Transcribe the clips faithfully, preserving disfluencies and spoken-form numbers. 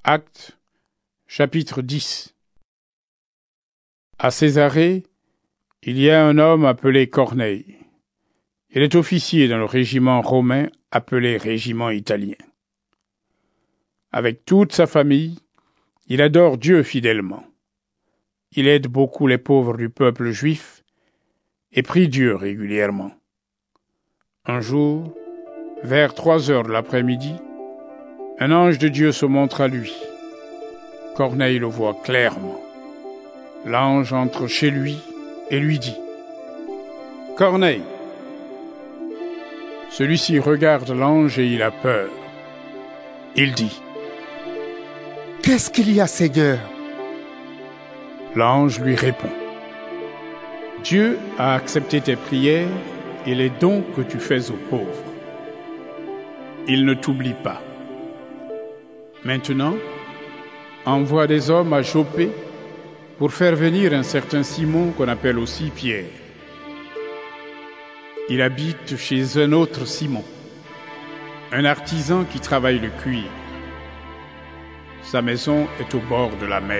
Actes, chapitre dix. À Césarée, il y a un homme appelé Corneille. Il est officier dans le régiment romain appelé régiment italien. Avec toute sa famille, il adore Dieu fidèlement. Il aide beaucoup les pauvres du peuple juif et prie Dieu régulièrement. Un jour, vers trois heures de l'après-midi, un ange de Dieu se montre à lui. Corneille le voit clairement. L'ange entre chez lui et lui dit « Corneille !» Celui-ci regarde l'ange et il a peur. Il dit « Qu'est-ce qu'il y a, Seigneur ?» L'ange lui répond « Dieu a accepté tes prières et les dons que tu fais aux pauvres. Il ne t'oublie pas. Maintenant, envoie des hommes à Joppé pour faire venir un certain Simon qu'on appelle aussi Pierre. Il habite chez un autre Simon, un artisan qui travaille le cuir. Sa maison est au bord de la mer. »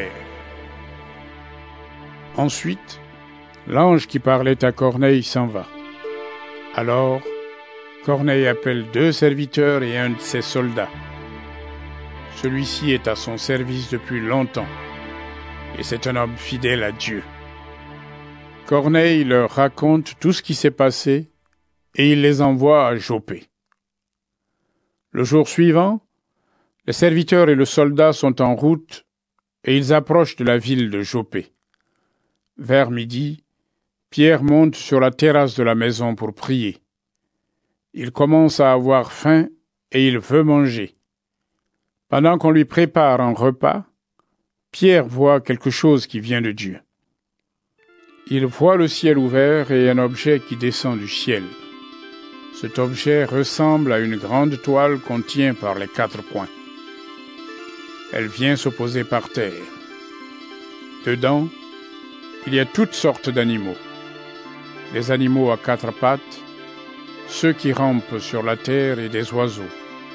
Ensuite, l'ange qui parlait à Corneille s'en va. Alors, Corneille appelle deux serviteurs et un de ses soldats. Celui-ci est à son service depuis longtemps, et c'est un homme fidèle à Dieu. Corneille leur raconte tout ce qui s'est passé, et il les envoie à Joppé. Le jour suivant, le serviteur et le soldat sont en route, et ils approchent de la ville de Joppé. Vers midi, Pierre monte sur la terrasse de la maison pour prier. Il commence à avoir faim et il veut manger. Pendant qu'on lui prépare un repas, Pierre voit quelque chose qui vient de Dieu. Il voit le ciel ouvert et un objet qui descend du ciel. Cet objet ressemble à une grande toile qu'on tient par les quatre coins. Elle vient se poser par terre. Dedans, il y a toutes sortes d'animaux. Des animaux à quatre pattes, ceux qui rampent sur la terre et des oiseaux.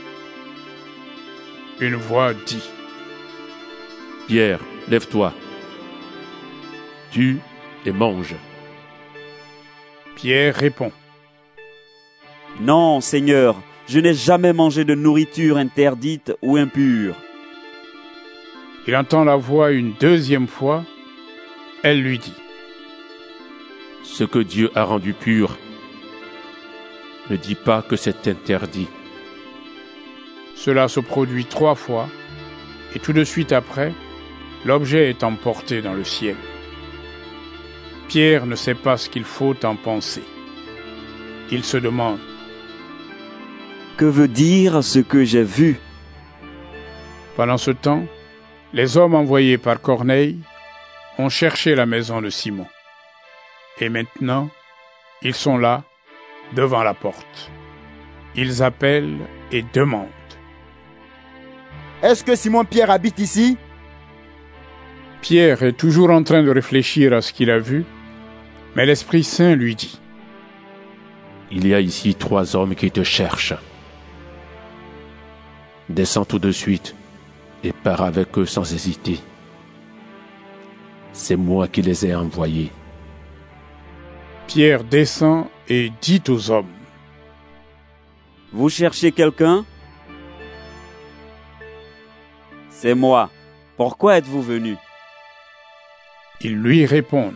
Une voix dit « Pierre, lève-toi, tue et mange. » Pierre répond « Non, Seigneur, je n'ai jamais mangé de nourriture interdite ou impure. » Il entend la voix une deuxième fois. Elle lui dit « Ce que Dieu a rendu pur, ne dis pas que c'est interdit. » Cela se produit trois fois, et tout de suite après, l'objet est emporté dans le ciel. Pierre ne sait pas ce qu'il faut en penser. Il se demande « Que veut dire ce que j'ai vu ?» Pendant ce temps, les hommes envoyés par Corneille ont cherché la maison de Simon. Et maintenant, ils sont là, devant la porte. Ils appellent et demandent. « Est-ce que Simon-Pierre habite ici ?» Pierre est toujours en train de réfléchir à ce qu'il a vu, mais l'Esprit Saint lui dit « Il y a ici trois hommes qui te cherchent. Descends tout de suite et pars avec eux sans hésiter. C'est moi qui les ai envoyés. » Pierre descend et dit aux hommes. « Vous cherchez quelqu'un ? C'est moi. Pourquoi êtes-vous venus ? » Ils lui répondent.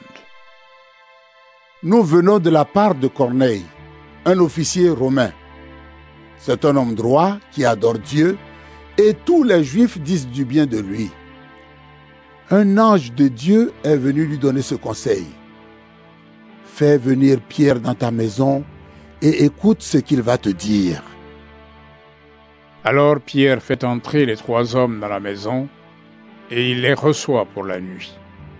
« Nous venons de la part de Corneille, un officier romain. C'est un homme droit qui adore Dieu et tous les Juifs disent du bien de lui. Un ange de Dieu est venu lui donner ce conseil. Fais venir Pierre dans ta maison et écoute ce qu'il va te dire. » Alors Pierre fait entrer les trois hommes dans la maison et il les reçoit pour la nuit.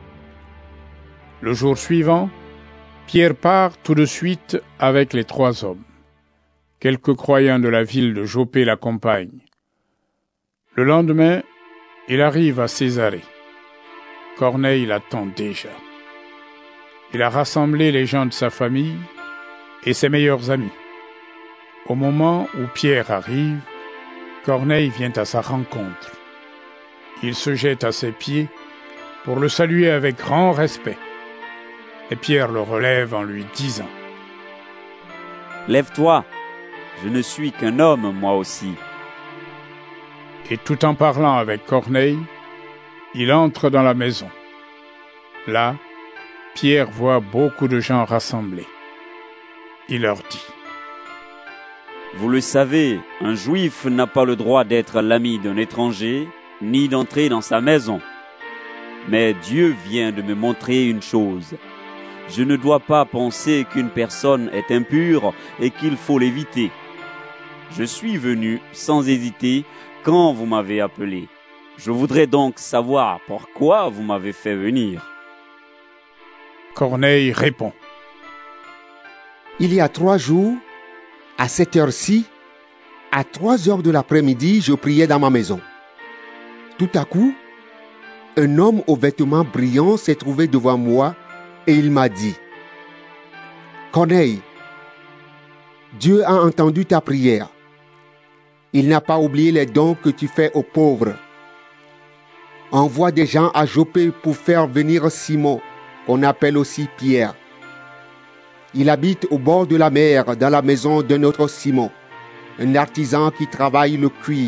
Le jour suivant, Pierre part tout de suite avec les trois hommes. Quelques croyants de la ville de Joppé l'accompagnent. Le lendemain, il arrive à Césarée. Corneille l'attend déjà. Il a rassemblé les gens de sa famille et ses meilleurs amis. Au moment où Pierre arrive, Corneille vient à sa rencontre. Il se jette à ses pieds pour le saluer avec grand respect. Et Pierre le relève en lui disant : « Lève-toi, je ne suis qu'un homme, moi aussi. » Et tout en parlant avec Corneille, il entre dans la maison. Là, Pierre voit beaucoup de gens rassemblés. Il leur dit : « Vous le savez, un juif n'a pas le droit d'être l'ami d'un étranger, ni d'entrer dans sa maison. Mais Dieu vient de me montrer une chose. Je ne dois pas penser qu'une personne est impure et qu'il faut l'éviter. Je suis venu sans hésiter quand vous m'avez appelé. Je voudrais donc savoir pourquoi vous m'avez fait venir. » Corneille répond : « Il y a trois jours, à cette heure-ci, à trois heures de l'après-midi, je priais dans ma maison. Tout à coup, un homme aux vêtements brillants s'est trouvé devant moi et il m'a dit : « Corneille, Dieu a entendu ta prière. Il n'a pas oublié les dons que tu fais aux pauvres. Envoie des gens à Joppé pour faire venir Simon, qu'on appelle aussi Pierre. Il habite au bord de la mer, dans la maison d'un autre Simon, un artisan qui travaille le cuir. »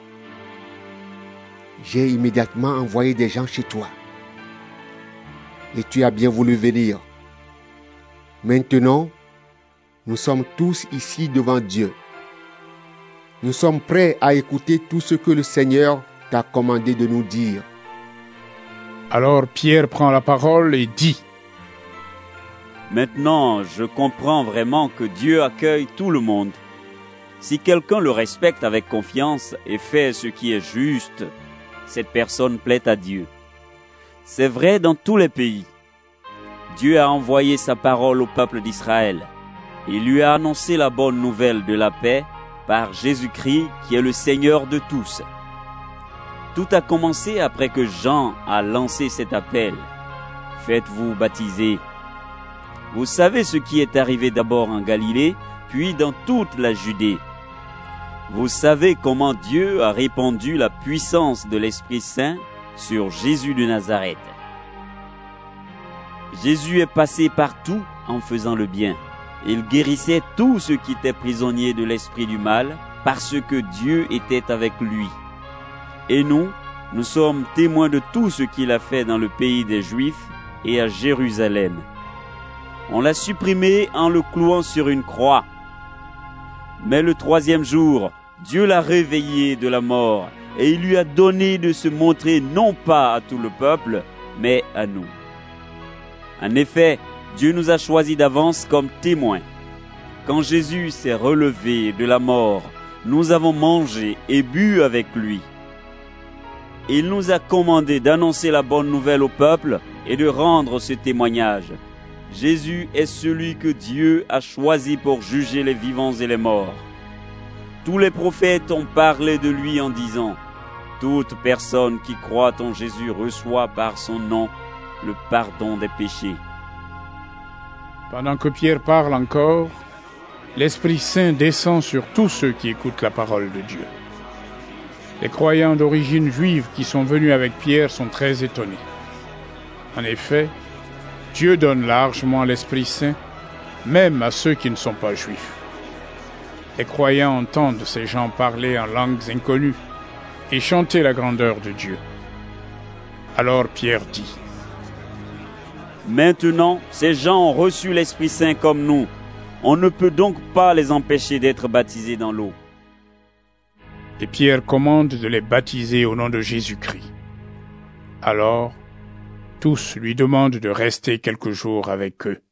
J'ai immédiatement envoyé des gens chez toi. Et tu as bien voulu venir. Maintenant, nous sommes tous ici devant Dieu. Nous sommes prêts à écouter tout ce que le Seigneur t'a commandé de nous dire. » Alors Pierre prend la parole et dit : « Maintenant, je comprends vraiment que Dieu accueille tout le monde. Si quelqu'un le respecte avec confiance et fait ce qui est juste, cette personne plaît à Dieu. C'est vrai dans tous les pays. Dieu a envoyé sa parole au peuple d'Israël. Il lui a annoncé la bonne nouvelle de la paix par Jésus-Christ qui est le Seigneur de tous. Tout a commencé après que Jean a lancé cet appel. Faites-vous baptiser. Vous savez ce qui est arrivé d'abord en Galilée, puis dans toute la Judée. Vous savez comment Dieu a répandu la puissance de l'Esprit Saint sur Jésus de Nazareth. Jésus est passé partout en faisant le bien. Il guérissait tous ceux qui étaient prisonniers de l'esprit du mal, parce que Dieu était avec lui. Et nous, nous sommes témoins de tout ce qu'il a fait dans le pays des Juifs et à Jérusalem. On l'a supprimé en le clouant sur une croix. Mais le troisième jour, Dieu l'a réveillé de la mort et il lui a donné de se montrer non pas à tout le peuple, mais à nous. En effet, Dieu nous a choisis d'avance comme témoins. Quand Jésus s'est relevé de la mort, nous avons mangé et bu avec lui. Il nous a commandé d'annoncer la bonne nouvelle au peuple et de rendre ce témoignage. Jésus est celui que Dieu a choisi pour juger les vivants et les morts. Tous les prophètes ont parlé de lui en disant : toute personne qui croit en Jésus reçoit par son nom le pardon des péchés. Pendant que Pierre parle encore, l'Esprit Saint descend sur tous ceux qui écoutent la parole de Dieu. Les croyants d'origine juive qui sont venus avec Pierre sont très étonnés. En effet, Dieu donne largement l'Esprit Saint, même à ceux qui ne sont pas juifs. Les croyants entendent ces gens parler en langues inconnues et chanter la grandeur de Dieu. Alors Pierre dit : Maintenant, ces gens ont reçu l'Esprit Saint comme nous. On ne peut donc pas les empêcher d'être baptisés dans l'eau. Et Pierre commande de les baptiser au nom de Jésus-Christ. Alors, tous lui demandent de rester quelques jours avec eux.